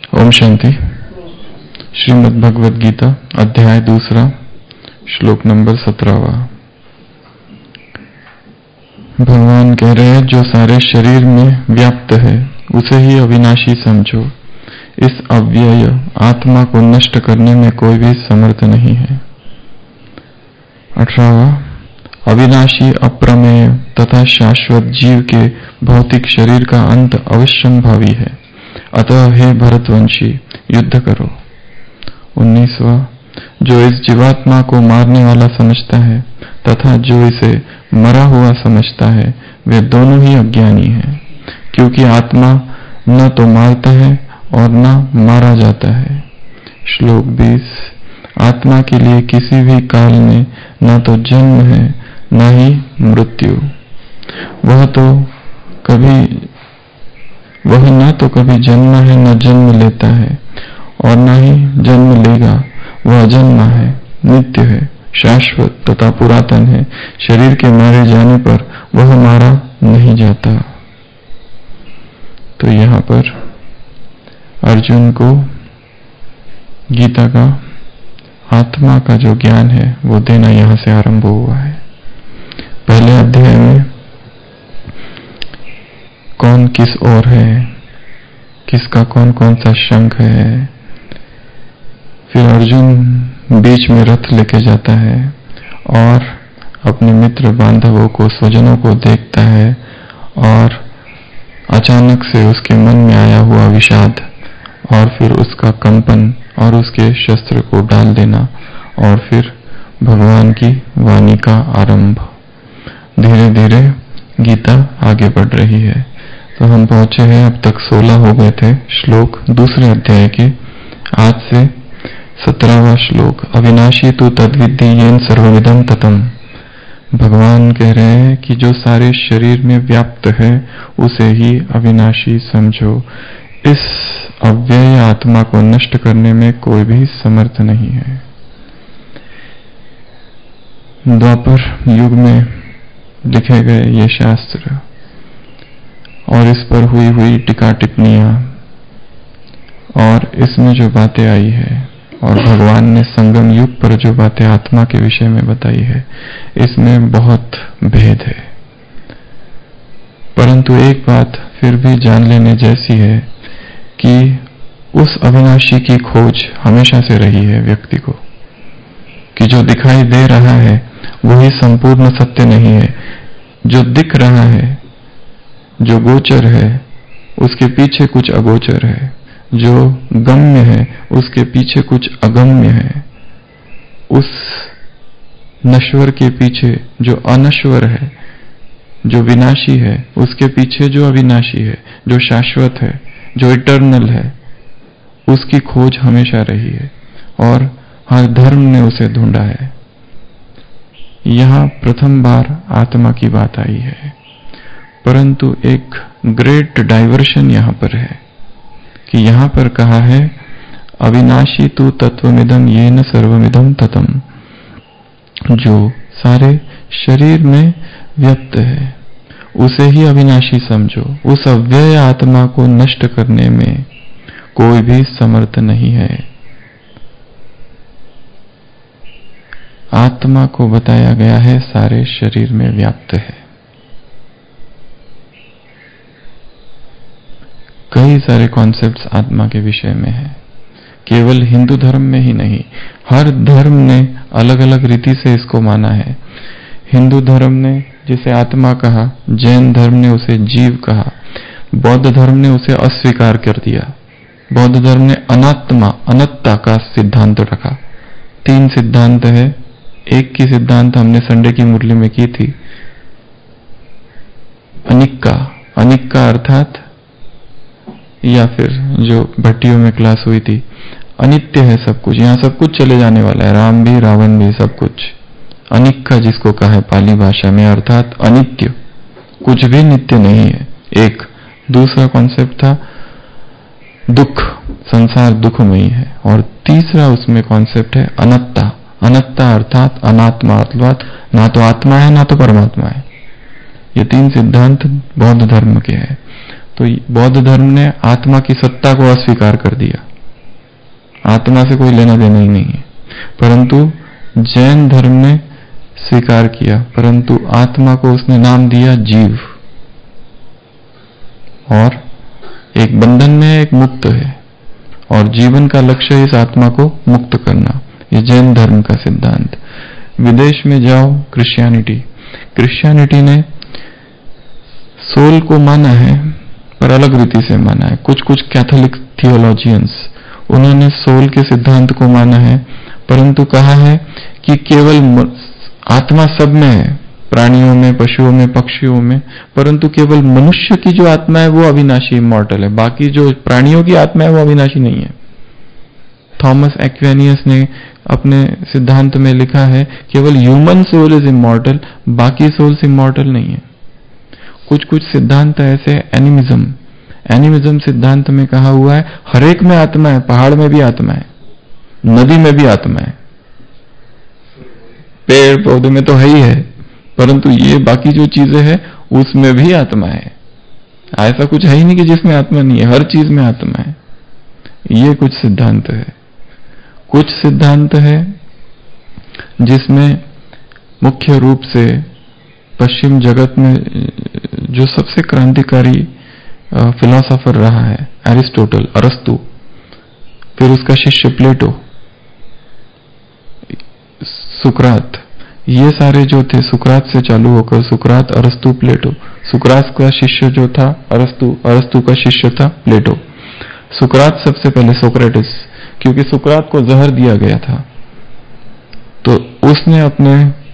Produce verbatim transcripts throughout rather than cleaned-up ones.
ओम शांति। श्रीमद् भगवद गीता अध्याय दूसरा, श्लोक नंबर सत्रहवा। भगवान कह रहे हैं, जो सारे शरीर में व्याप्त है उसे ही अविनाशी समझो। इस अव्यय आत्मा को नष्ट करने में कोई भी समर्थ नहीं है। अठारहवा, अविनाशी अप्रमेय तथा शाश्वत जीव के भौतिक शरीर का अंत अवश्यंभावी है, अतः हे भरतवंशी युद्ध करो। उन्नीसवा, जो इस जीवात्मा को मारने वाला समझता है तथा जो इसे मरा हुआ समझता है वे दोनों ही अज्ञानी हैं, क्योंकि आत्मा न तो मारता है और न मारा जाता है। श्लोक बीस, आत्मा के लिए किसी भी काल में न तो जन्म है न ही मृत्यु। वह तो कभी वह न तो कभी जन्मा है न जन्म लेता है और न ही जन्म लेगा। वह अजन्मा है, नित्य है, शाश्वत तथा पुरातन है। शरीर के मारे जाने पर वह मारा नहीं जाता। तो यहाँ पर अर्जुन को गीता का आत्मा का जो ज्ञान है वो देना यहाँ से आरंभ हुआ है। पहले अध्याय में कौन किस ओर है, किसका कौन कौन सा शंख है, फिर अर्जुन बीच में रथ लेके जाता है और अपने मित्र बांधवों को, स्वजनों को देखता है और अचानक से उसके मन में आया हुआ विषाद और फिर उसका कंपन और उसके शस्त्र को डाल देना और फिर भगवान की वाणी का आरंभ। धीरे धीरे गीता आगे बढ़ रही है। तो हम पहुंचे हैं, अब तक सोलह हो गए थे श्लोक दूसरे अध्याय के। आज से सत्रहवां श्लोक, अविनाशी तु तद्विद्धि येन सर्वविदं ततम्। भगवान कह रहे हैं कि जो सारे शरीर में व्याप्त है उसे ही अविनाशी समझो। इस अव्यय आत्मा को नष्ट करने में कोई भी समर्थ नहीं है। द्वापर युग में लिखे गए ये शास्त्र और इस पर हुई हुई टीका टिप्पणियां और इसमें जो बातें आई है और भगवान ने संगम युग पर जो बातें आत्मा के विषय में बताई है, इसमें बहुत भेद है। परंतु एक बात फिर भी जान लेने जैसी है कि उस अविनाशी की खोज हमेशा से रही है व्यक्ति को, कि जो दिखाई दे रहा है वही संपूर्ण सत्य नहीं है। जो दिख रहा है, जो गोचर है, उसके पीछे कुछ अगोचर है। जो गम्य है उसके पीछे कुछ अगम्य है। उस नश्वर के पीछे जो अनश्वर है, जो विनाशी है, उसके पीछे जो अविनाशी है, जो शाश्वत है, जो इटर्नल है, उसकी खोज हमेशा रही है और हर धर्म ने उसे ढूंढा है। यहाँ प्रथम बार आत्मा की बात आई है, परंतु एक ग्रेट डाइवर्शन यहाँ पर है कि यहाँ पर कहा है अविनाशी तु तत्वमिदं येन सर्वमिदं ततम्। जो सारे शरीर में व्यक्त है उसे ही अविनाशी समझो। उस अव्यय आत्मा को नष्ट करने में कोई भी समर्थ नहीं है। आत्मा को बताया गया है सारे शरीर में व्याप्त है। कई सारे कॉन्सेप्ट्स आत्मा के विषय में है, केवल हिंदू धर्म में ही नहीं, हर धर्म ने अलग अलग रीति से इसको माना है। हिंदू धर्म ने जिसे आत्मा कहा, जैन धर्म ने उसे जीव कहा, बौद्ध धर्म ने उसे अस्वीकार कर दिया। बौद्ध धर्म ने अनात्मा, अनत्ता का सिद्धांत रखा। तीन सिद्धांत है। एक की सिद्धांत हमने संडे की मुरली में की थी, अनिक्का। अनिक्का अर्थात, या फिर जो भट्टियों में क्लास हुई थी, अनित्य है सब कुछ, यहाँ सब कुछ चले जाने वाला है, राम भी, रावण भी, सब कुछ। अनिक्का जिसको कहा है पाली भाषा में, अर्थात अनित्य, कुछ भी नित्य नहीं है। एक दूसरा कॉन्सेप्ट था दुख, संसार दुखमयी है। और तीसरा उसमें कॉन्सेप्ट है अनत्ता। अनत्ता अर्थात अनात्मा, अर्थात ना तो आत्मा है ना तो परमात्मा है। ये तीन सिद्धांत बौद्ध धर्म के हैं। तो बौद्ध धर्म ने आत्मा की सत्ता को अस्वीकार कर दिया, आत्मा से कोई लेना देना ही नहीं है। परंतु जैन धर्म ने स्वीकार किया, परंतु आत्मा को उसने नाम दिया जीव, और एक बंधन में एक मुक्त है, और जीवन का लक्ष्य इस आत्मा को मुक्त करना। ये जैन धर्म का सिद्धांत। विदेश में जाओ, क्रिश्चियनिटी क्रिश्चियनिटी ने सोल को माना है, पर अलग रीति से माना है। कुछ कुछ कैथोलिक थियोलॉजियंस, उन्होंने सोल के सिद्धांत को माना है, परंतु कहा है कि केवल आत्मा सब में है, प्राणियों में, पशुओं में, पक्षियों में, परंतु केवल मनुष्य की जो आत्मा है वो अविनाशी इमॉर्टल है, बाकी जो प्राणियों की आत्मा है वो अविनाशी नहीं है। थॉमस एक्वेनियस ने अपने सिद्धांत में लिखा है केवल ह्यूमन सोल इज इमॉर्टल, बाकी सोल्स इमॉर्टल नहीं है। कुछ कुछ सिद्धांत ऐसे, एनिमिज्म एनिमिज्म सिद्धांत में कहा हुआ है हरेक में आत्मा है, पहाड़ में भी आत्मा है, नदी में भी आत्मा है, पेड़ पौधे में तो है ही है, परंतु ये बाकी जो चीजें हैं उसमें भी आत्मा है। ऐसा कुछ है ही नहीं कि जिसमें आत्मा नहीं है, हर चीज में आत्मा है। ये कुछ सिद्धांत है। कुछ सिद्धांत है जिसमें मुख्य रूप से पश्चिम जगत में जो सबसे क्रांतिकारी फिलोसोफर रहा है एरिस्टोटल, अरस्तु, फिर उसका शिष्य प्लेटो, सुकरात, ये सारे जो थे सुकरात से चालू होकर सुकरात, अरस्तु, प्लेटो। सुकरात का शिष्य जो था अरस्तु, अरस्तु का शिष्य था प्लेटो। सुकरात सबसे पहले, सोक्रेटिस, क्योंकि सुकरात को जहर दिया गया था, तो उसने अपने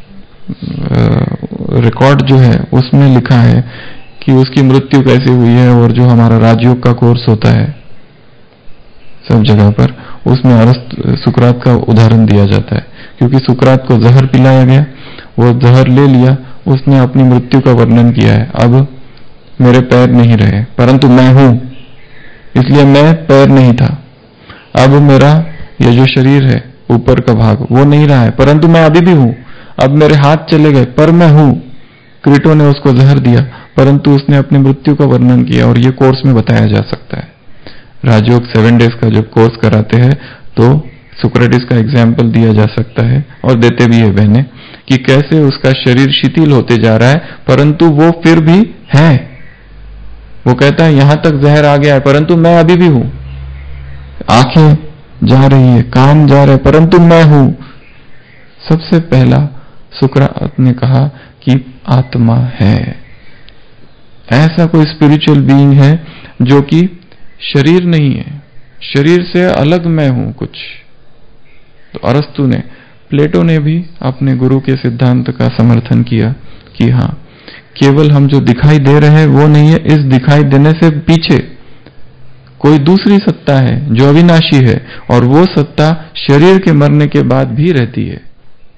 रिकॉर्ड जो है उसमें लिखा है कि उसकी मृत्यु कैसे हुई है, और जो हमारा राजयोग का कोर्स होता है सब जगह पर, उसमें अरस्तु सुकरात का उदाहरण दिया जाता है। क्योंकि सुकरात को जहर पिलाया गया, वो जहर ले लिया, उसने अपनी मृत्यु का वर्णन किया है। अब मेरे पैर नहीं रहे, परंतु मैं हूं, इसलिए मैं पैर नहीं था। अब मेरा ये जो शरीर है ऊपर का भाग वो नहीं रहा है, परंतु मैं अभी भी हूं। अब मेरे हाथ चले गए पर मैं हूं। क्रीटो ने उसको जहर दिया, परंतु उसने अपनी मृत्यु का वर्णन किया, और ये कोर्स में बताया जा सकता है। राजयोग सेवन डेज का जब कोर्स कराते हैं तो सुक्रेटिस का एग्जाम्पल दिया जा सकता है, और देते भी है बहने, कि कैसे उसका शरीर शिथिल होते जा रहा है, परंतु वो फिर भी है। वो कहता है यहां तक जहर आ गया है, परंतु मैं अभी भी हूं। आंखें जा रही है, कान जा रहे हैं, परंतु मैं हूं। सबसे पहला सुकरात ने कहा कि आत्मा है, ऐसा कोई स्पिरिचुअल बीइंग है जो कि शरीर नहीं है, शरीर से अलग मैं हूं कुछ। तो अरस्तु ने, प्लेटो ने भी अपने गुरु के सिद्धांत का समर्थन किया कि हाँ, केवल हम जो दिखाई दे रहे हैं वो नहीं है, इस दिखाई देने से पीछे कोई दूसरी सत्ता है जो अविनाशी है, और वो सत्ता शरीर के मरने के बाद भी रहती है।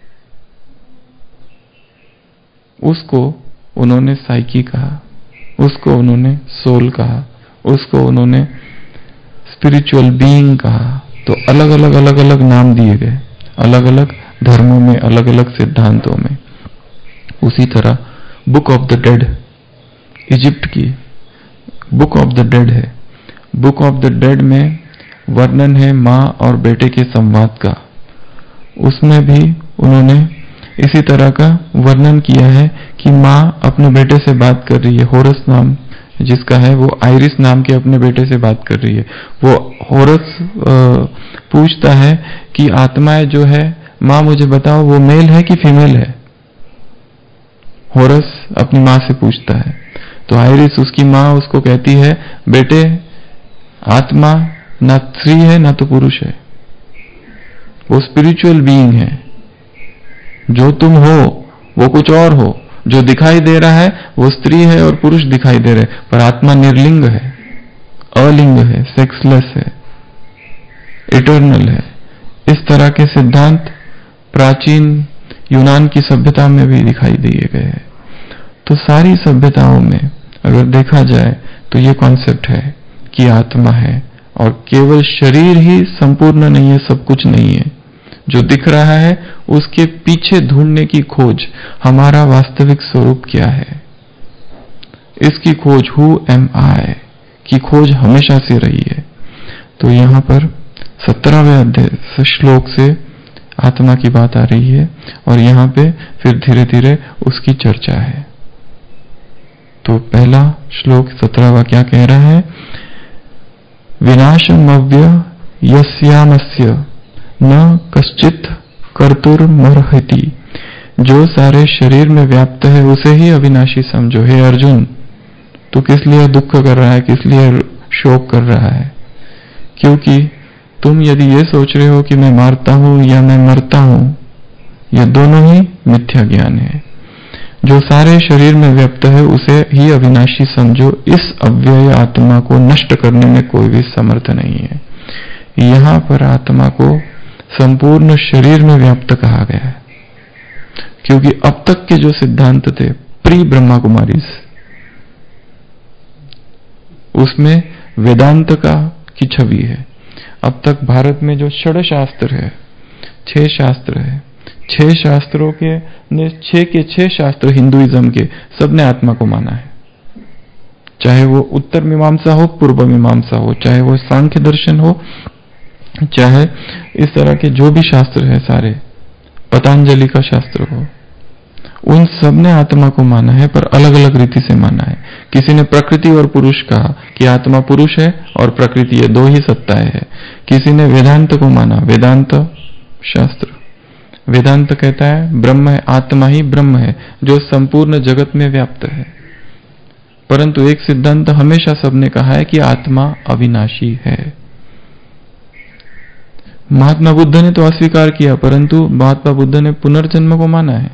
उसको उन्होंने साइकी कहा, उसको उन्होंने सोल कहा, उसको उन्होंने स्पिरिचुअल बीइंग कहा। तो अलग अलग अलग अलग नाम दिए गए, अलग अलग धर्मों में, अलग अलग सिद्धांतों में। उसी तरह book of the dead, Egypt की बुक ऑफ द डेड है। बुक ऑफ द डेड में वर्णन है माँ और बेटे के संवाद का। उसमें भी उन्होंने इसी तरह का वर्णन किया है कि माँ अपने बेटे से बात कर रही है। होरस नाम जिसका है वो आइरिस नाम के अपने बेटे से बात कर रही है। वो होरस पूछता है कि आत्माएं जो है, माँ मुझे बताओ वो मेल है कि फीमेल है। होरस अपनी माँ से पूछता है, तो आइरिस उसकी माँ उसको कहती है, बेटे आत्मा ना स्त्री है ना तो पुरुष है, वो स्पिरिचुअल बीइंग है। जो तुम हो वो कुछ और हो, जो दिखाई दे रहा है वो स्त्री है और पुरुष दिखाई दे रहे, पर आत्मा निर्लिंग है, अलिंग है, सेक्सलेस है, इटर्नल है। इस तरह के सिद्धांत प्राचीन यूनान की सभ्यता में भी दिखाई दिए गए हैं। तो सारी सभ्यताओं में अगर देखा जाए तो ये कॉन्सेप्ट है कि आत्मा है, और केवल शरीर ही संपूर्ण नहीं है, सब कुछ नहीं है। जो दिख रहा है उसके पीछे ढूंढने की खोज, हमारा वास्तविक स्वरूप क्या है, इसकी खोज, हु एम आई, की खोज हमेशा से रही है। तो यहाँ पर सत्रहवें अध्याय श्लोक से आत्मा की बात आ रही है और यहाँ पे फिर धीरे धीरे उसकी चर्चा है। तो पहला श्लोक सत्रहवा क्या कह रहा है? विनाशमव्य यस्यामस्य न कश्चित कर्तुर्मर्हति। जो सारे शरीर में व्याप्त है उसे ही अविनाशी समझो। हे अर्जुन, तू किस लिए दुख कर रहा है, किस लिए शोक कर रहा है? क्योंकि तुम यदि ये सोच रहे हो कि मैं मारता हूं या मैं मरता हूं, यह दोनों ही मिथ्या ज्ञान है। जो सारे शरीर में व्यक्त है उसे ही अविनाशी समझो। इस अव्यय आत्मा को नष्ट करने में कोई भी समर्थ नहीं है। यहाँ पर आत्मा को संपूर्ण शरीर में व्याप्त कहा गया है, क्योंकि अब तक के जो सिद्धांत थे प्री ब्रह्मा कुमारी, उसमें वेदांत का की छवि है। अब तक भारत में जो षड शास्त्र है, छह शास्त्र है, छह शास्त्रों के ने छह के छह शास्त्र हिंदुइज्म के सबने आत्मा को माना है। चाहे वो उत्तर मीमांसा हो, पूर्व मीमांसा हो, चाहे वो सांख्य दर्शन हो, चाहे इस तरह के जो भी शास्त्र है सारे, पतंजलि का शास्त्र हो, उन सब ने आत्मा को माना है, पर अलग अलग रीति से माना है। किसी ने प्रकृति और पुरुष कहा कि आत्मा पुरुष है और प्रकृति, ये दो ही सत्ताएं है। किसी ने वेदांत को माना, वेदांत शास्त्र, वेदांत कहता है ब्रह्म है, आत्मा ही ब्रह्म है जो संपूर्ण जगत में व्याप्त है। परंतु एक सिद्धांत हमेशा सबने कहा है कि आत्मा अविनाशी है। महात्मा बुद्ध ने तो अस्वीकार किया, परंतु महात्मा बुद्ध ने पुनर्जन्म को माना है।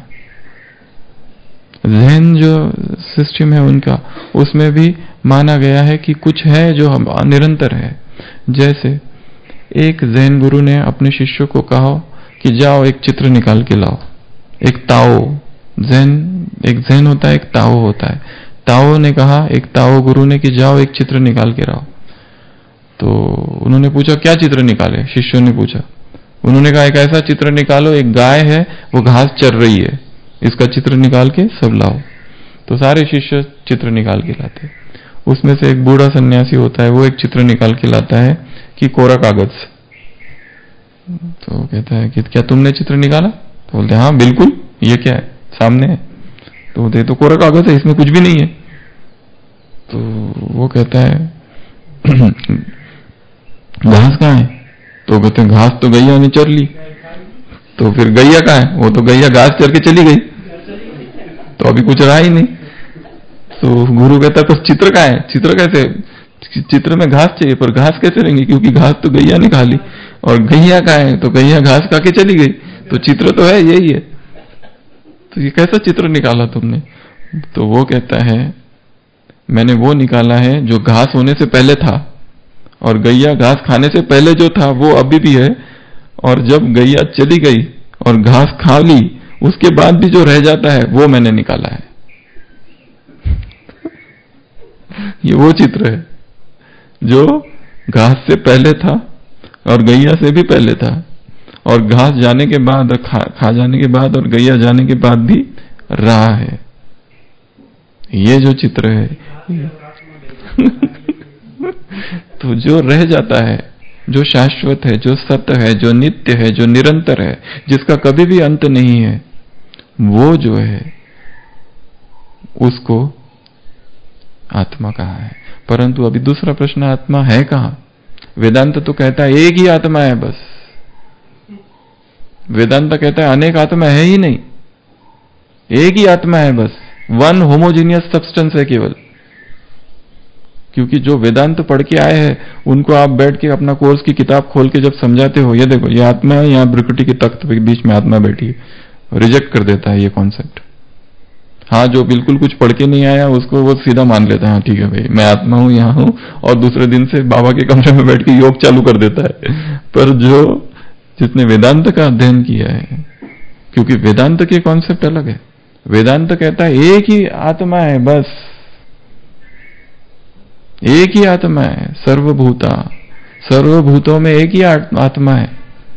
जैन जो सिस्टम है उनका, उसमें भी माना गया है कि कुछ है जो निरंतर है। जैसे एक जैन गुरु ने अपने शिष्यों को कहा कि जाओ एक चित्र निकाल के लाओ, एक ताओ, जैन एक जैन होता है, एक ताओ होता है। ताओ ने कहा, एक ताओ गुरु ने, कि जाओ एक चित्र निकाल के लाओ। तो उन्होंने पूछा क्या चित्र निकाले, शिष्यों ने पूछा। उन्होंने कहा एक ऐसा चित्र निकालो, एक गाय है वो घास चर रही है, इसका चित्र निकाल के सब लाओ। तो सारे शिष्य चित्र निकाल के लाते। उसमें से एक बूढ़ा सन्यासी होता है, वो एक चित्र निकाल के लाता है कि कोरा कागज। तो कहता है कि क्या तुमने चित्र निकाला? तो बोलते हाँ बिल्कुल, ये क्या है सामने है। तो बोलते तो कोरा कागज है, इसमें कुछ भी नहीं है। तो वो कहता है घास कहाँ है? तो कहते हैं घास तो गैया ने चर ली। तो फिर गैया कहाँ है? वो तो गैया घास चर के चली गई, तो अभी कुछ रहा ही नहीं। तो गुरु कहता है तो चित्र कहाँ है? चित्र कैसे? चित्र में घास चाहिए, पर घास कैसे रहेंगे, क्योंकि घास तो गैया ने खा ली। और गैया कहाँ है? तो गैया घास खा के चली गई, तो चित्र तो है यही है। तो ये कैसा चित्र निकाला तुमने? तो वो कहता है मैंने वो निकाला है जो घास होने से पहले था, और गैया घास खाने से पहले जो था वो अभी भी है, और जब गैया चली गई और घास खा ली उसके बाद भी जो रह जाता है वो मैंने निकाला है। ये वो चित्र है जो घास से पहले था और गैया से भी पहले था, और घास जाने के बाद, खा, खा जाने के बाद और गैया जाने के बाद भी रहा है। ये जो चित्र है तो जो रह जाता है, जो शाश्वत है, जो सत्य है, जो नित्य है, जो निरंतर है, जिसका कभी भी अंत नहीं है, वो जो है उसको आत्मा कहा है। परंतु अभी दूसरा प्रश्न, आत्मा है कहां? वेदांत तो कहता है एक ही आत्मा है बस। वेदांत कहता है अनेक आत्मा है ही नहीं, एक ही आत्मा है बस, वन होमोजीनियस सब्सटेंस है केवल। क्योंकि जो वेदांत पढ़ के आए हैं उनको आप बैठ के अपना कोर्स की किताब खोल के जब समझाते हो, ये देखो ये आत्मा है, यहाँ ब्रह्मकुटी के तख्त के बीच में आत्मा बैठी है, रिजेक्ट कर देता है ये कॉन्सेप्ट। हाँ, जो बिल्कुल कुछ पढ़ के नहीं आया उसको वो सीधा मान लेता है, हाँ ठीक है भाई मैं आत्मा हूं, यहाँ हूं, और दूसरे दिन से बाबा के कमरे में बैठ के योग चालू कर देता है। पर जो जिसने वेदांत का अध्ययन किया है, क्योंकि वेदांत के कॉन्सेप्ट अलग है। वेदांत कहता है एक ही आत्मा है बस, एक ही आत्मा है, सर्वभूता, सर्वभूतों में एक ही आत्मा है,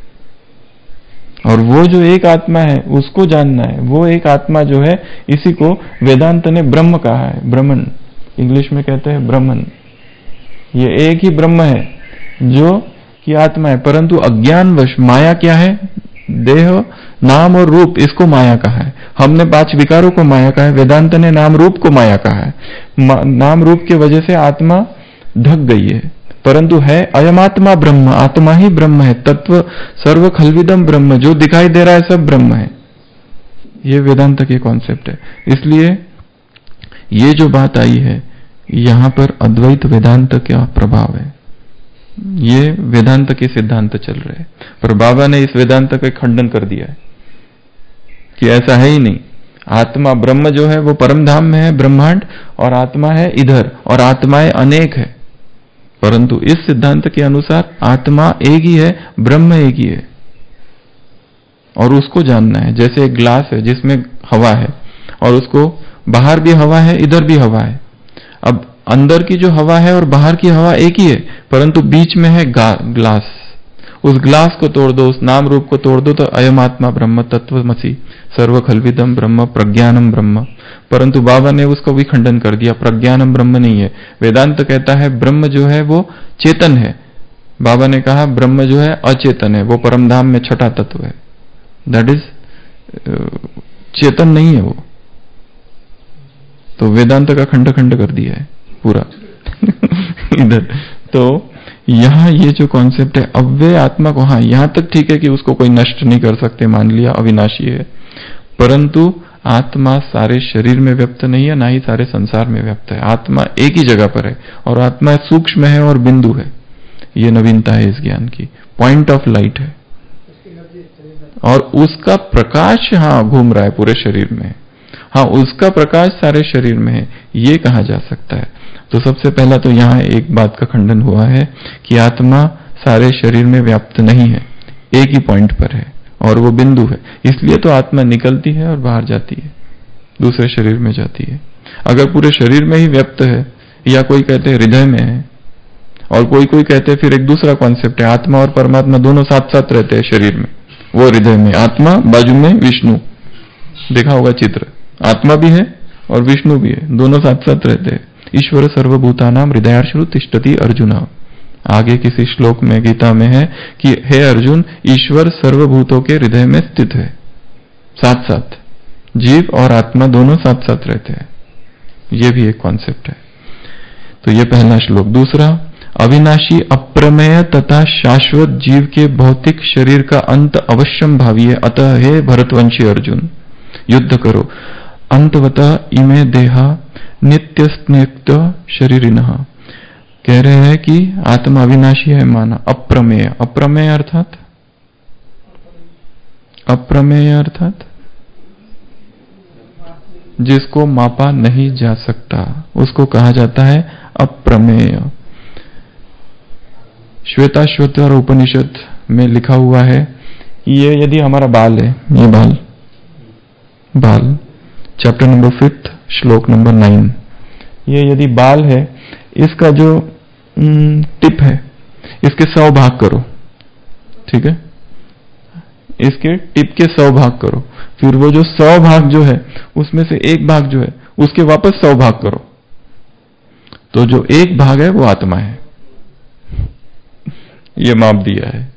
और वो जो एक आत्मा है उसको जानना है। वो एक आत्मा जो है, इसी को वेदांत ने ब्रह्म कहा है, ब्रह्मन, इंग्लिश में कहते हैं ब्रह्मन। ये एक ही ब्रह्म है जो कि आत्मा है, परंतु अज्ञानवश माया क्या है? देह, नाम और रूप, इसको माया कहा है। हमने पांच विकारों को माया कहा है, वेदांत ने नाम रूप को माया कहा है। नाम रूप की वजह से आत्मा ढक गई है, परंतु है अयमात्मा ब्रह्म, आत्मा ही ब्रह्म है। तत्व सर्व खलविदम ब्रह्म, जो दिखाई दे रहा है सब ब्रह्म है। ये वेदांत की कॉन्सेप्ट है। इसलिए ये जो बात आई है, यहां पर अद्वैत वेदांत का प्रभाव है। ये वेदांत के सिद्धांत चल रहे हैं, पर बाबा ने इस वेदांत का खंडन कर दिया है कि ऐसा है ही नहीं। आत्मा ब्रह्म जो है वो परम धाम में है, ब्रह्मांड, और आत्मा है इधर, और आत्माएं अनेक है। परंतु इस सिद्धांत के अनुसार आत्मा एक ही है, ब्रह्म एक ही है, और उसको जानना है। जैसे एक ग्लास है जिसमें हवा है, और उसको बाहर भी हवा है, इधर भी हवा है। अब अंदर की जो हवा है और बाहर की हवा एक ही है, परंतु बीच में है ग्लास। उस ग्लास को तोड़ दो, उस नाम रूप को तोड़ दो, तो अयम आत्मा ब्रह्म, तत्वमसि, सर्व खलविदम ब्रह्म, प्रज्ञानम ब्रह्म। परंतु बाबा ने उसका भी खंडन कर दिया, प्रज्ञानम ब्रह्म नहीं है। वेदांत कहता है ब्रह्म जो है वो चेतन है। बाबा ने कहा ब्रह्म जो है अचेतन है, वो परमधाम में छठा तत्व है। दैट इज चेतन नहीं है वो। तो वेदांत का खंड खंड कर दिया है पूरा इधर। तो यहां ये जो कॉन्सेप्ट है अव्यय आत्मा को, हाँ यहां तक ठीक है कि उसको कोई नष्ट नहीं कर सकते, मान लिया अविनाशी है, परंतु आत्मा सारे शरीर में व्यक्त नहीं है, ना ही सारे संसार में व्यक्त है। आत्मा एक ही जगह पर है, और आत्मा सूक्ष्म है और बिंदु है। ये नवीनता है इस ज्ञान की, पॉइंट ऑफ लाइट है, और उसका प्रकाश हाँ घूम रहा है पूरे शरीर में। हाँ, उसका प्रकाश सारे शरीर में है, ये कहा जा सकता है। तो सबसे पहला तो यहाँ एक बात का खंडन हुआ है कि आत्मा सारे शरीर में व्याप्त नहीं है, एक ही पॉइंट पर है, और वो बिंदु है। इसलिए तो आत्मा निकलती है और बाहर जाती है, दूसरे शरीर में जाती है। अगर पूरे शरीर में ही व्यक्त है, या कोई कहते हैं हृदय में है, और कोई कोई कहते हैं फिर एक दूसरा कॉन्सेप्ट है, आत्मा और परमात्मा दोनों साथ साथ रहते हैं शरीर में, वो हृदय में आत्मा, बाजू में विष्णु, देखा होगा चित्र, आत्मा भी है और विष्णु भी है, दोनों साथ साथ रहते हैं। ईश्वर सर्वभूतानाम हृदयार्षु तिष्ठति अर्जुन। आगे किसी श्लोक में गीता में है कि हे अर्जुन, ईश्वर सर्वभूतों के हृदय में स्थित है, साथ साथ जीव और आत्मा दोनों साथ साथ रहते हैं। यह भी एक कॉन्सेप्ट है। तो यह पहला श्लोक। दूसरा, अविनाशी अप्रमेय तथा शाश्वत जीव के भौतिक शरीर का अंत अवश्यम भावी है, अतः हे भरतवंशी अर्जुन युद्ध करो। अंतवतः इमे देहा नित्य स्निग्ध शरीरिनः। कह रहे हैं कि आत्मा अविनाशी है माना, अप्रमेय। अप्रमेय अर्थात अप्रमेय अर्थात जिसको मापा नहीं जा सकता, उसको कहा जाता है अप्रमेय। श्वेताश्वतर उपनिषद में लिखा हुआ है, ये यदि हमारा बाल है, ये बाल बाल चैप्टर नंबर फिफ्थ श्लोक नंबर नाइन, ये यदि बाल है, इसका जो टिप है, इसके सौ भाग करो, ठीक है, इसके टिप के सौ भाग करो, फिर वो जो सौ भाग जो है उसमें से एक भाग जो है उसके वापस सौ भाग करो, तो जो एक भाग है वो आत्मा है। ये माप दिया है।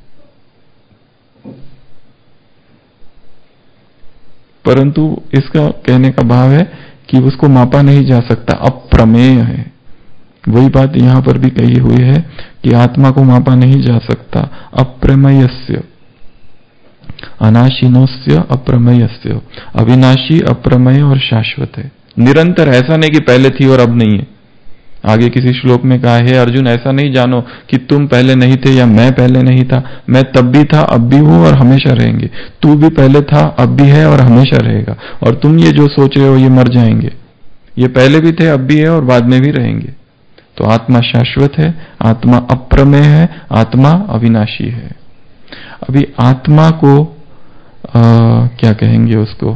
परंतु इसका कहने का भाव है कि उसको मापा नहीं जा सकता, अप्रमेय है। वही बात यहां पर भी कही हुई है कि आत्मा को मापा नहीं जा सकता। अप्रमेयस्य, अनाशीनोस्य अप्रमेयस्य, अविनाशी, अप्रमेय और शाश्वत है, निरंतर। ऐसा नहीं कि पहले थी और अब नहीं है। आगे किसी श्लोक में कहा है, अर्जुन ऐसा नहीं जानो कि तुम पहले नहीं थे या मैं पहले नहीं था, मैं तब भी था, अब भी हूं और हमेशा रहेंगे। तू भी पहले था, अब भी है और हमेशा रहेगा। और तुम ये जो सोच रहे हो ये मर जाएंगे, ये पहले भी थे, अब भी है और बाद में भी रहेंगे। तो आत्मा शाश्वत है, आत्मा अप्रमेय है, आत्मा अविनाशी है। अभी आत्मा को आ, क्या कहेंगे उसको,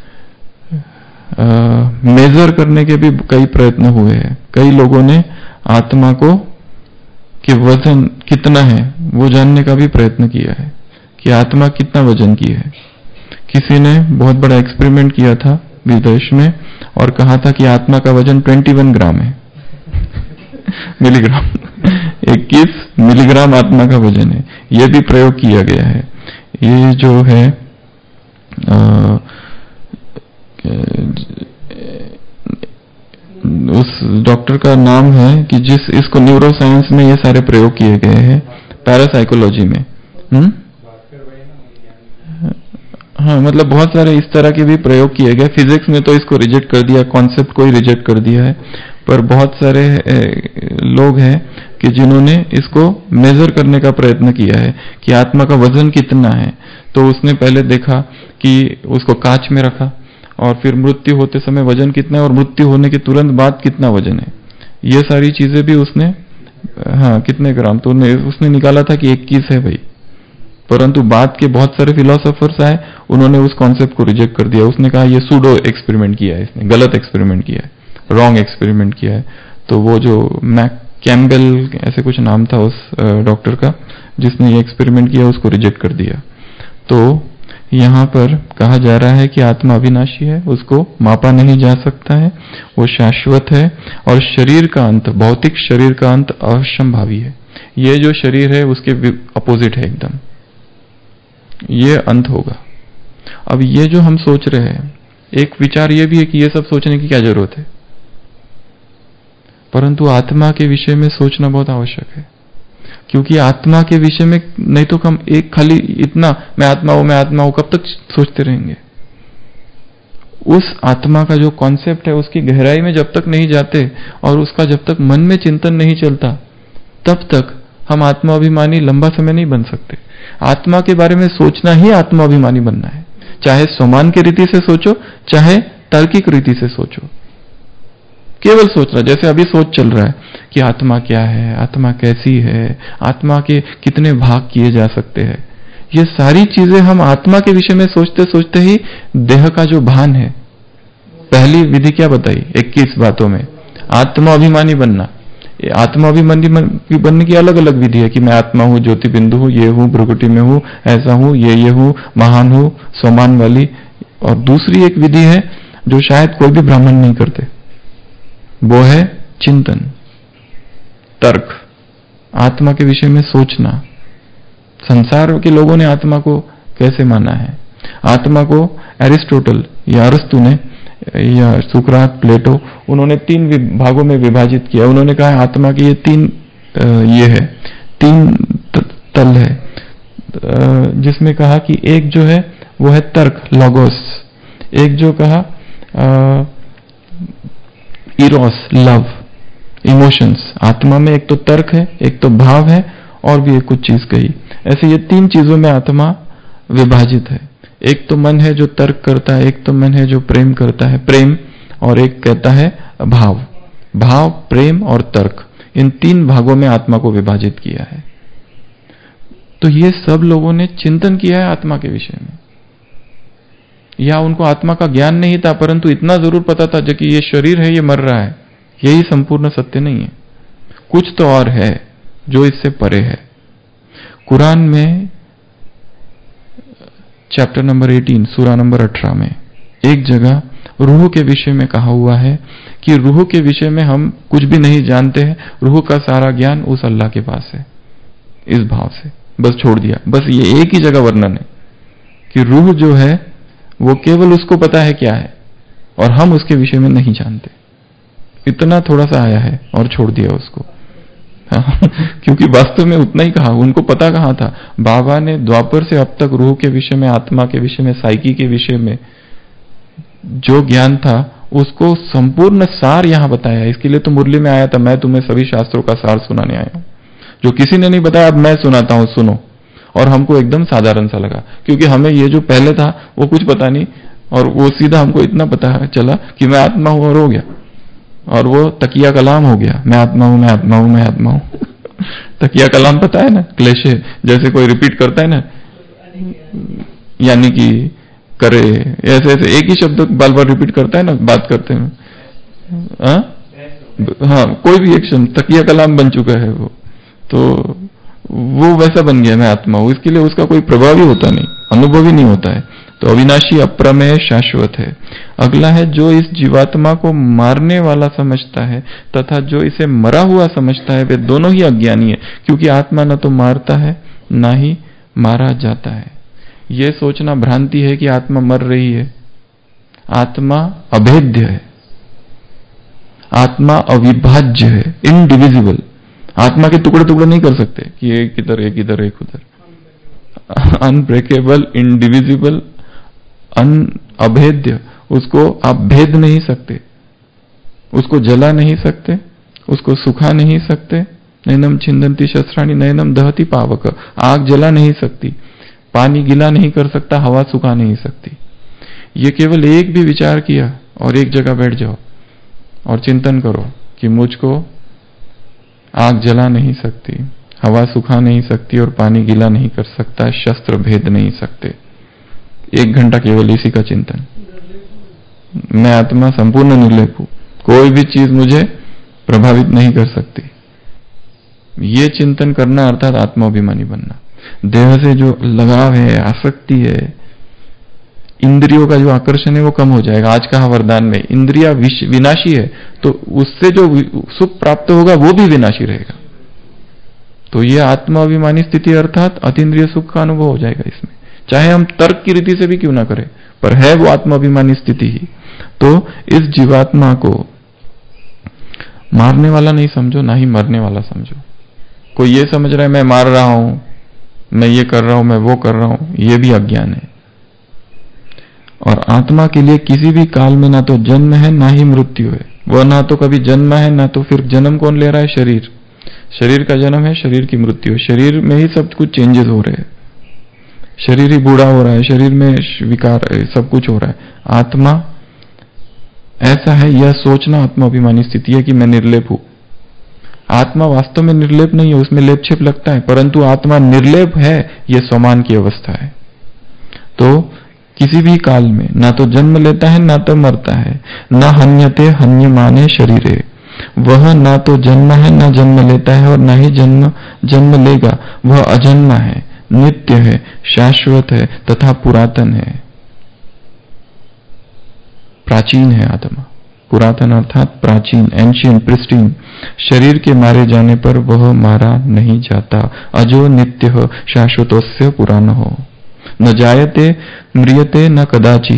मेजर करने के भी कई प्रयत्न हुए हैं। कई लोगों ने आत्मा को कि वजन कितना है वो जानने का भी प्रयत्न किया है कि आत्मा कितना वजन की है। किसी ने बहुत बड़ा एक्सपेरिमेंट किया था विदेश में और कहा था कि आत्मा का वजन इक्कीस ग्राम है मिलीग्राम इक्कीस मिलीग्राम आत्मा का वजन है। यह भी प्रयोग किया गया है। ये जो है आ, उस डॉक्टर का नाम है कि जिस इसको न्यूरो साइंस में ये सारे प्रयोग किए गए हैं, पैरासाइकोलॉजी में। हम्म हाँ, मतलब बहुत सारे इस तरह के भी प्रयोग किए गए। फिजिक्स में तो इसको रिजेक्ट कर दिया, कॉन्सेप्ट को ही रिजेक्ट कर दिया है, पर बहुत सारे लोग हैं कि जिन्होंने इसको मेजर करने का प्रयत्न किया है कि आत्मा का वजन कितना है। तो उसने पहले देखा कि उसको कांच में रखा और फिर मृत्यु होते समय वजन कितना है और मृत्यु होने के तुरंत बाद कितना वजन है, ये सारी चीजें भी उसने, हाँ कितने ग्राम, तो उसने निकाला था कि इक्कीस है भाई। परंतु बाद के बहुत सारे फिलोसोफर्स आए, उन्होंने उस कॉन्सेप्ट को रिजेक्ट कर दिया। उसने कहा ये सूडो एक्सपेरिमेंट किया है, इसने गलत एक्सपेरिमेंट किया है, रॉन्ग एक्सपेरिमेंट किया है। तो वो जो मैक कैम्बेल ऐसे कुछ नाम था उस डॉक्टर का जिसने ये एक्सपेरिमेंट किया, उसको रिजेक्ट कर दिया। तो यहाँ पर कहा जा रहा है कि आत्मा अविनाशी है, उसको मापा नहीं जा सकता है, वो शाश्वत है और शरीर का अंत, भौतिक शरीर का अंत अवश्यंभावी है। ये जो शरीर है उसके अपोजिट है एकदम, ये अंत होगा। अब ये जो हम सोच रहे हैं, एक विचार ये भी है कि ये सब सोचने की क्या जरूरत है, परंतु आत्मा के विषय में सोचना बहुत आवश्यक है। क्योंकि आत्मा के विषय में नहीं तो हम एक खाली इतना मैं आत्मा हूं मैं आत्मा हूं कब तक सोचते रहेंगे। उस आत्मा का जो कॉन्सेप्ट है उसकी गहराई में जब तक नहीं जाते और उसका जब तक मन में चिंतन नहीं चलता, तब तक हम आत्माभिमानी लंबा समय नहीं बन सकते। आत्मा के बारे में सोचना ही आत्माभिमानी बनना है, चाहे समान की रीति से सोचो चाहे तार्किक रीति से सोचो, केवल सोचना। जैसे अभी सोच चल रहा है कि आत्मा क्या है, आत्मा कैसी है, आत्मा के कितने भाग किए जा सकते हैं, ये सारी चीजें हम आत्मा के विषय में सोचते सोचते ही देह का जो भान है, पहली विधि क्या बताई इक्कीस बातों में, आत्मा अभिमानी बनना। आत्मा अभिमानी बनने की अलग अलग विधि है कि मैं आत्मा हूं, ज्योति बिंदु हूं, ये हूं, प्रकृति में हूं, ऐसा हूं, ये ये हूं, महान हूं, सोमान वाली। और दूसरी एक विधि है जो शायद कोई भी ब्राह्मण नहीं करते, वो है चिंतन, तर्क, आत्मा के विषय में सोचना। संसार के लोगों ने आत्मा को कैसे माना है? आत्मा को एरिस्टोटल या अरस्तु ने या सुकरात, प्लेटो, उन्होंने तीन भागों में विभाजित किया। उन्होंने कहा आत्मा की ये तीन ये है, तीन तल है, जिसमें कहा कि एक जो है वो है तर्क, लॉगोस, एक जो कहा इरोस, लव, इमोशंस। आत्मा में एक तो तर्क है, एक तो भाव है और भी एक कुछ चीज कही। ऐसे ये तीन चीजों में आत्मा विभाजित है। एक तो मन है जो तर्क करता है, एक तो मन है जो प्रेम करता है, प्रेम, और एक कहता है भाव। भाव, प्रेम और तर्क, इन तीन भागों में आत्मा को विभाजित किया है। तो ये सब लोगों ने चिंतन किया है आत्मा के विषय में, या उनको आत्मा का ज्ञान नहीं था, परंतु इतना जरूर पता था जो कि ये शरीर है, ये मर रहा है, यही संपूर्ण सत्य नहीं है, कुछ तो और है जो इससे परे है। कुरान में चैप्टर नंबर अठारह, सूरा नंबर अठारह में एक जगह रूह के विषय में कहा हुआ है कि रूह के विषय में हम कुछ भी नहीं जानते हैं, रूह का सारा ज्ञान उस अल्लाह के पास है। इस भाव से बस छोड़ दिया। बस ये एक ही जगह वर्णन है कि रूह जो है वो केवल उसको पता है क्या है और हम उसके विषय में नहीं जानते। इतना थोड़ा सा आया है और छोड़ दिया उसको। क्योंकि वास्तव में उतना ही कहा, उनको पता कहां था। बाबा ने द्वापर से अब तक रूह के विषय में, आत्मा के विषय में, साइकी के विषय में जो ज्ञान था उसको संपूर्ण सार यहां बताया। इसके लिए तो मुरली में आया था, मैं तुम्हें सभी शास्त्रों का सार सुनाने आया हूं। जो किसी ने नहीं बताया अब मैं सुनाता हूं, सुनो। और हमको एकदम साधारण सा लगा, क्योंकि हमें ये जो पहले था वो कुछ पता नहीं, और वो सीधा हमको इतना पता चला कि मैं आत्मा हूं और हो गया। और वो तकिया कलाम हो गया, मैं आत्मा हूं, मैं आत्मा हूं, मैं आत्मा हूं। तकिया कलाम पता है ना, क्लेशे जैसे कोई रिपीट करता है ना, यानी कि करे, ऐसे ऐसे एक ही शब्द बार बार रिपीट करता है ना बात करते हैं। हाँ हाँ, कोई भी एक शब्द तकिया कलाम बन चुका है वो, तो वो वैसा बन गया मैं आत्मा हूं। इसके लिए उसका कोई प्रभाव ही होता नहीं, अनुभव ही नहीं होता है। तो अविनाशी, अप्रमेय, शाश्वत है। अगला है जो इस जीवात्मा को मारने वाला समझता है तथा जो इसे मरा हुआ समझता है, वे दोनों ही अज्ञानी है, क्योंकि आत्मा न तो मारता है ना ही मारा जाता है। यह सोचना भ्रांति है कि आत्मा मर रही है। आत्मा अभेद्य है, आत्मा अविभाज्य है, इनडिविजिबल। आत्मा के टुकड़े टुकड़े नहीं कर सकते कि एक इधर एक इधर एक उधर। अनब्रेकेबल, इंडिविजिबल, अन अभेद्य, उसको आप भेद नहीं सकते, उसको जला नहीं सकते, उसको सुखा नहीं सकते। नैनम छिंदंती शस्त्राणी नैनम दहती पावक। आग जला नहीं सकती, पानी गीला नहीं कर सकता, हवा सुखा नहीं सकती। ये केवल एक भी विचार किया और एक जगह बैठ जाओ और चिंतन करो कि मुझको आग जला नहीं सकती, हवा सुखा नहीं सकती और पानी गीला नहीं कर सकता, शस्त्र भेद नहीं सकते। एक घंटा केवल इसी का चिंतन। मैं आत्मा संपूर्ण निर्लेप हूं, कोई भी चीज मुझे प्रभावित नहीं कर सकती। ये चिंतन करना अर्थात आत्माभिमानी बनना। देह से जो लगाव है, आसक्ति है, इंद्रियों का जो आकर्षण है वो कम हो जाएगा। आज कहा वरदान में इंद्रिया विनाशी है, तो उससे जो सुख प्राप्त होगा वो भी विनाशी रहेगा। तो ये आत्माभिमानी स्थिति अर्थात अतीन्द्रिय सुख का अनुभव हो जाएगा इसमें, चाहे हम तर्क की रीति से भी क्यों ना करें, पर है वो आत्माभिमानी स्थिति ही। तो इस जीवात्मा को मारने वाला नहीं समझो, ना ही मरने वाला समझो। कोई ये समझ रहा है मैं मार रहा हूं, मैं ये कर रहा हूं, मैं वो कर रहा हूं, ये भी अज्ञान है। और आत्मा के लिए किसी भी काल में ना तो जन्म है ना ही मृत्यु है। वह ना तो कभी जन्म है, ना तो फिर जन्म कौन ले रहा है? शरीर। शरीर का जन्म है, शरीर की मृत्यु है। शरीर में ही सब कुछ चेंजेस हो रहे हैं, शरीर ही बूढ़ा हो रहा है, शरीर में विकार सब कुछ हो रहा है। आत्मा ऐसा है, यह सोचना आत्माभिमानी स्थिति है कि मैं निर्लेप हूं। आत्मा वास्तव में निर्लेप नहीं है, उसमें लेपछेप लगता है, परंतु आत्मा निर्लेप है, यह स्वमान की अवस्था है। तो किसी भी काल में ना तो जन्म लेता है ना तो मरता है। न हन्यते हन्यमाने शरीरे, वह ना तो जन्म है ना जन्म लेता है और ना ही जन्म जन्म लेगा। वह अजन्मा है, नित्य है, शाश्वत है तथा पुरातन है, प्राचीन है। आत्मा पुरातन अर्थात प्राचीन, एंशियन, प्रिस्टीन। शरीर के मारे जाने पर वह मारा नहीं जाता। अजो नित्य शाश्वतोस्य पुराण हो, न जायते म्रियते न कदाचि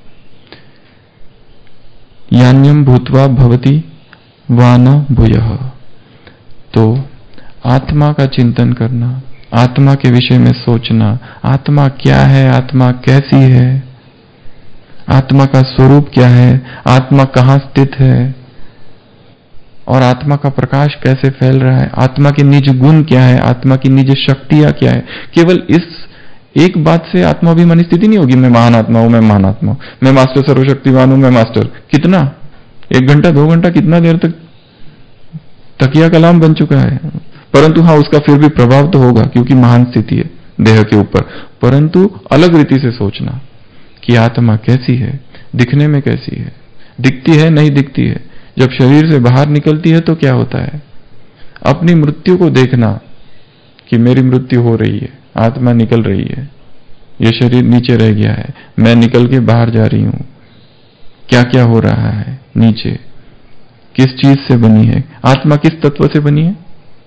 यान्यम भूत्वा भवति वा न भूयः। तो आत्मा का चिंतन करना, आत्मा के विषय में सोचना, आत्मा क्या है, आत्मा कैसी है, आत्मा का स्वरूप क्या है, आत्मा कहाँ स्थित है और आत्मा का प्रकाश कैसे फैल रहा है, आत्मा के निज गुण क्या है, आत्मा की निज शक्तियां क्या है। केवल इस एक बात से आत्माभिमानी स्थिति नहीं होगी, मैं महान आत्मा हूं, मैं महान आत्मा हूं, मैं मास्टर सर्वशक्तिवान हूं, मैं मास्टर। कितना, एक घंटा दो घंटा कितना देर तक तकिया कलाम बन चुका है। परंतु हाँ, उसका फिर भी प्रभाव तो होगा क्योंकि महान स्थिति है देह के ऊपर। परंतु अलग रीति से सोचना कि आत्मा कैसी है, दिखने में कैसी है, दिखती है नहीं दिखती है, जब शरीर से बाहर निकलती है तो क्या होता है। अपनी मृत्यु को देखना कि मेरी मृत्यु हो रही है, आत्मा निकल रही है, ये शरीर नीचे रह गया है, मैं निकल के बाहर जा रही हूं, क्या क्या हो रहा है नीचे, किस चीज से बनी है आत्मा, किस तत्व से बनी है।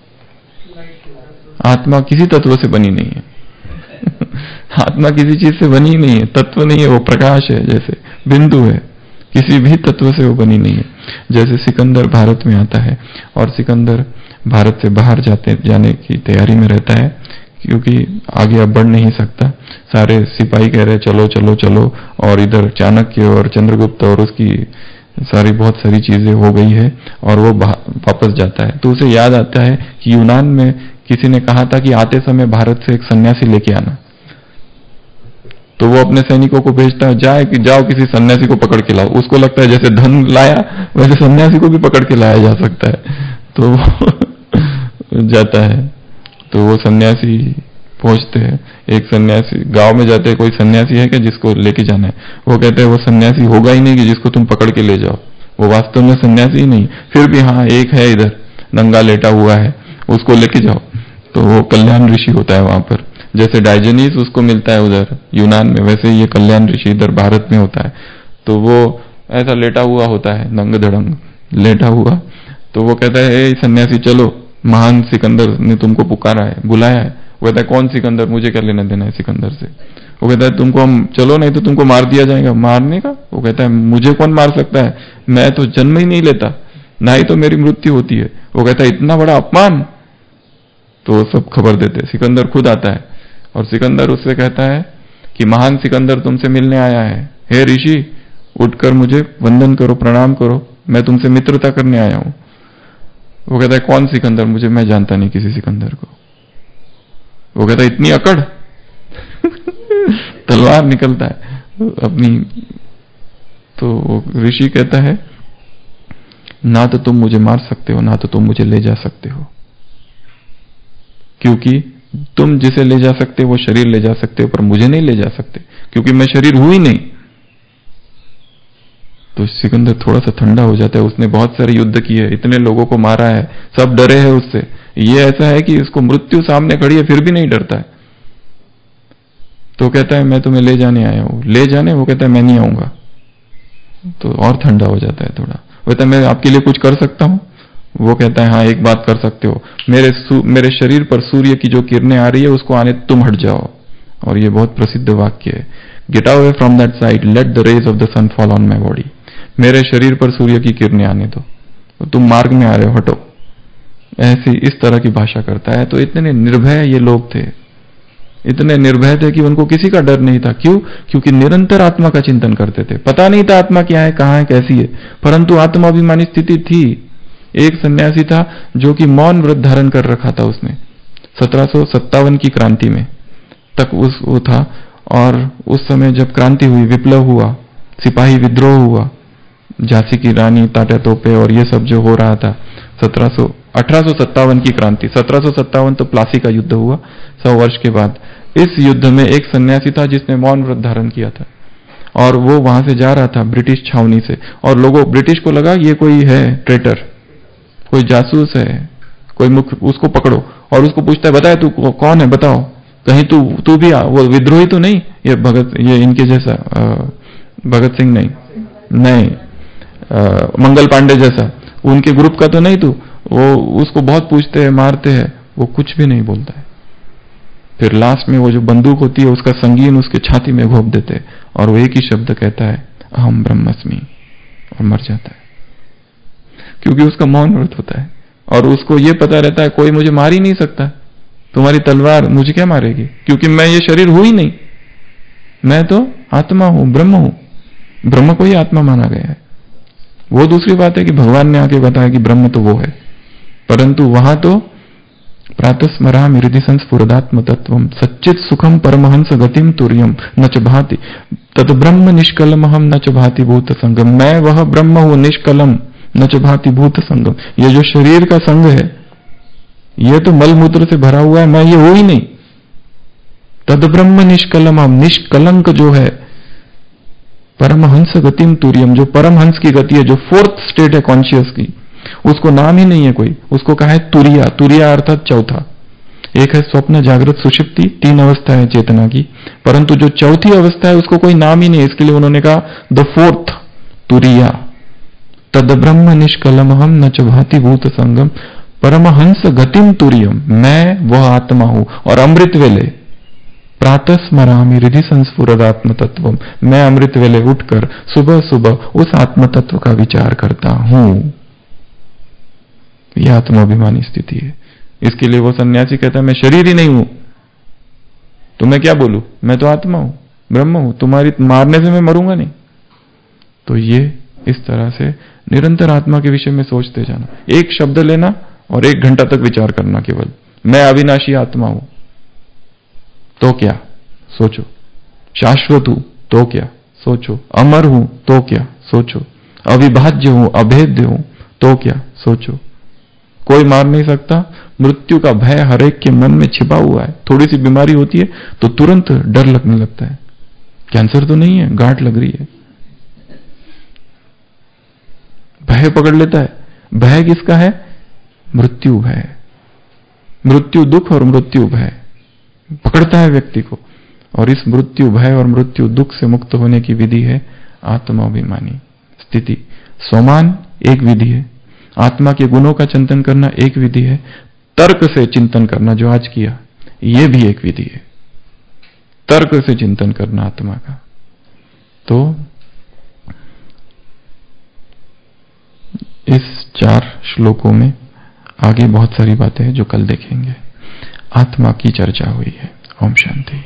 आत्मा किसी तत्व से बनी नहीं है। आत्मा किसी चीज से बनी ही नहीं है, तत्व नहीं है, वो प्रकाश है, जैसे बिंदु है, किसी भी तत्व से वो बनी नहीं है। जैसे सिकंदर भारत में आता है और सिकंदर भारत से बाहर जाते जाने की तैयारी में रहता है क्योंकि आगे अब बढ़ नहीं सकता। सारे सिपाही कह रहे चलो चलो चलो, और इधर चाणक्य और चंद्रगुप्त और उसकी सारी बहुत सारी चीजें हो गई है और वो वापस जाता है। तो उसे याद आता है कि यूनान में किसी ने कहा था कि आते समय भारत से एक सन्यासी लेके आना। तो वो अपने सैनिकों को भेजता है, जाए कि जाओ किसी सन्यासी को पकड़ के लाओ। उसको लगता है जैसे धन लाया वैसे सन्यासी को भी पकड़ के लाया जा सकता है, तो वो जाता है। तो वो सन्यासी पहुंचते हैं, एक सन्यासी गांव में जाते हैं, कोई सन्यासी है क्या जिसको लेके जाना है। वो कहते हैं वो सन्यासी होगा ही नहीं कि जिसको तुम पकड़ के ले जाओ, वो वास्तव में सन्यासी ही नहीं। फिर भी हाँ, एक है इधर नंगा लेटा हुआ है, उसको लेके जाओ। तो वो कल्याण ऋषि होता है वहां पर, जैसे डायजनीस उसको मिलता है उधर यूनान में, वैसे ये कल्याण ऋषि इधर भारत में होता है। तो वो ऐसा लेटा हुआ होता है, नंग धड़ंग लेटा हुआ। तो वो कहता है, ए सन्यासी चलो, महान सिकंदर ने तुमको पुकारा है, बुलाया है। वो कहता है, कौन सिकंदर, मुझे क्या लेना देना है सिकंदर से। वो कहता है, तुमको हम चलो, नहीं तो तुमको मार दिया जाएगा। मारने का? वो कहता है, मुझे कौन मार सकता है, मैं तो जन्म ही नहीं लेता, ना ही तो मेरी मृत्यु होती है। वो कहता है, इतना बड़ा अपमान। तो सब खबर देते, सिकंदर खुद आता है और सिकंदर उससे कहता है कि महान सिकंदर तुमसे मिलने आया है, हे ऋषि उठकर मुझे वंदन करो, प्रणाम करो, मैं तुमसे मित्रता करने आया हूं। वो कहता है, कौन सिकंदर, मुझे, मैं जानता नहीं किसी सिकंदर को। वो कहता है, इतनी अकड़ तलवार निकलता है अपनी। तो ऋषि कहता है, ना तो तुम मुझे मार सकते हो, ना तो तुम मुझे ले जा सकते हो, क्योंकि तुम जिसे ले जा सकते हो वो शरीर ले जा सकते हो, पर मुझे नहीं ले जा सकते क्योंकि मैं शरीर हूं ही नहीं। तो सिकंदर थोड़ा सा ठंडा हो जाता है, उसने बहुत सारे युद्ध किए, इतने लोगों को मारा है, सब डरे हैं उससे। ये ऐसा है कि उसको मृत्यु सामने खड़ी है फिर भी नहीं डरता है। तो कहता है, मैं तुम्हें ले जाने आया हूं। ले जाने? वो कहता है, मैं नहीं आऊंगा। तो और ठंडा हो जाता है थोड़ा। वो कहता है, मैं आपके लिए कुछ कर सकता हूं? वो कहता है, हाँ एक बात कर सकते हो, मेरे मेरे शरीर पर सूर्य की जो किरणें आ रही है उसको आने तुम हट जाओ। और ये बहुत प्रसिद्ध वाक्य है, get away from that side, let the rays of the sun fall on my body. मेरे शरीर पर सूर्य की किरणें आने दो, तो तुम मार्ग में आ रहे हो, हटो। ऐसी इस तरह की भाषा करता है। तो इतने निर्भय ये लोग थे, इतने निर्भय थे कि उनको किसी का डर नहीं था। क्यों? क्योंकि निरंतर आत्मा का चिंतन करते थे। पता नहीं था आत्मा क्या है, कहां है, कैसी है, परंतु आत्माभिमानी स्थिति थी। एक सन्यासी था जो कि मौन व्रत धारण कर रखा था उसने, सत्रह सौ सत्तावन की क्रांति में तक उस वो था। और उस समय जब क्रांति हुई, विप्लव हुआ, सिपाही विद्रोह हुआ, झांसी की रानी, तात्या तोपे और ये सब जो हो रहा था, सत्रह सौ अठारह सौ सत्तावन की क्रांति, सत्रह सौ सत्तावन तो प्लासी का युद्ध हुआ सौ वर्ष के बाद। इस युद्ध में एक सन्यासी था जिसने मौन व्रत धारण किया था, और वो वहां से जा रहा था ब्रिटिश छावनी से, और लोगों ब्रिटिश को लगा ये कोई है ट्रेटर, कोई जासूस है, कोई मुख्य, उसको पकड़ो। और उसको पूछता है, बताए तू कौन है, बताओ, कहीं तू तू भी आ, वो विद्रोही तो नहीं, ये भगत, ये इनके जैसा भगत सिंह नहीं, नहीं आ, मंगल पांडे जैसा उनके ग्रुप का तो नहीं तू। वो उसको बहुत पूछते हैं, मारते हैं, वो कुछ भी नहीं बोलता है। फिर लास्ट में वो जो बंदूक होती है उसका संगीन उसके छाती में घोंप देते हैं, और वो एक ही शब्द कहता है, अहम ब्रह्मस्मि, और मर जाता है। क्योंकि उसका मौन व्रत होता है, और उसको ये पता रहता है कोई मुझे मार ही नहीं सकता, तुम्हारी तलवार मुझे क्या मारेगी, क्योंकि मैं ये शरीर हूं ही नहीं, मैं तो आत्मा हूं, ब्रह्म हूं। ब्रह्म को ही आत्मा माना गया है। वो दूसरी बात है कि भगवान ने आके बताया कि ब्रह्म तो वो है, परंतु वहां तो प्रातस्मराम हृदि संस्फुरदात्म तत्वम सच्चित सुखम परमहंस गतिम तुर्यम न च भाति तद ब्रह्म निष्कलम हम न च भाति भूत संगम। मैं वह ब्रह्म हूं निष्कलम न च भाति भूत संगम। ये जो शरीर का संग है ये तो मलमूत्र से भरा हुआ है, मैं ये हूं ही नहीं। तद ब्रह्म निष्कलम, हम निष्कलंक जो है, परमहंस गतिम तुर्यम, जो परमहंस की गति है, जो फोर्थ स्टेट है कॉन्शियस की, उसको नाम ही नहीं है कोई, उसको कहा है तुरिया। तुरिया अर्थात चौथा। एक है स्वप्न, जागृत, सुषुप्ति, तीन अवस्था है चेतना की, परंतु जो चौथी अवस्था है उसको कोई नाम ही नहीं, इसके लिए उन्होंने कहा द फोर्थ तुरिया। तद ब्रह्म निष्कलम हम न च भाति भूत संगम परमहंस गतिम तुरियम, मैं वह आत्मा हूं। और अमृत वेले प्रातस्मरामि हृदि संस्फुरदात्म तत्वम, मैं अमृत वेले उठकर सुबह सुबह उस आत्म तत्व का विचार करता हूं। यह आत्माभिमानी स्थिति है। इसके लिए वो सन्यासी कहता है, मैं शरीर ही नहीं हूं, तो मैं क्या बोलूं, मैं तो आत्मा हूं, ब्रह्म हूं, तुम्हारी मारने से मैं मरूंगा नहीं। तो ये इस तरह से निरंतर आत्मा के विषय में सोचते जाना, एक शब्द लेना और एक घंटा तक विचार करना केवल, मैं अविनाशी आत्मा हूं तो क्या, सोचो, शाश्वत हूं तो क्या, सोचो, अमर हूं तो क्या, सोचो, अविभाज्य हूं, अभेद्य हूं तो क्या, सोचो, कोई मार नहीं सकता, मृत्यु का भय हर एक के मन में छिपा हुआ है। थोड़ी सी बीमारी होती है तो तुरंत डर लगने लगता है, कैंसर तो नहीं है, गांठ लग रही है, भय पकड़ लेता है। भय किसका है? मृत्यु भय, मृत्यु दुख और मृत्यु भय पकड़ता है व्यक्ति को। और इस मृत्यु भय और मृत्यु दुख से मुक्त होने की विधि है आत्माभिमानी स्थिति। सोमान एक विधि है, आत्मा के गुणों का चिंतन करना एक विधि है, तर्क से चिंतन करना जो आज किया यह भी एक विधि है, तर्क से चिंतन करना आत्मा का। तो इस चार श्लोकों में आगे बहुत सारी बातें हैं जो कल देखेंगे। आत्मा की चर्चा हुई है। ओम शांति।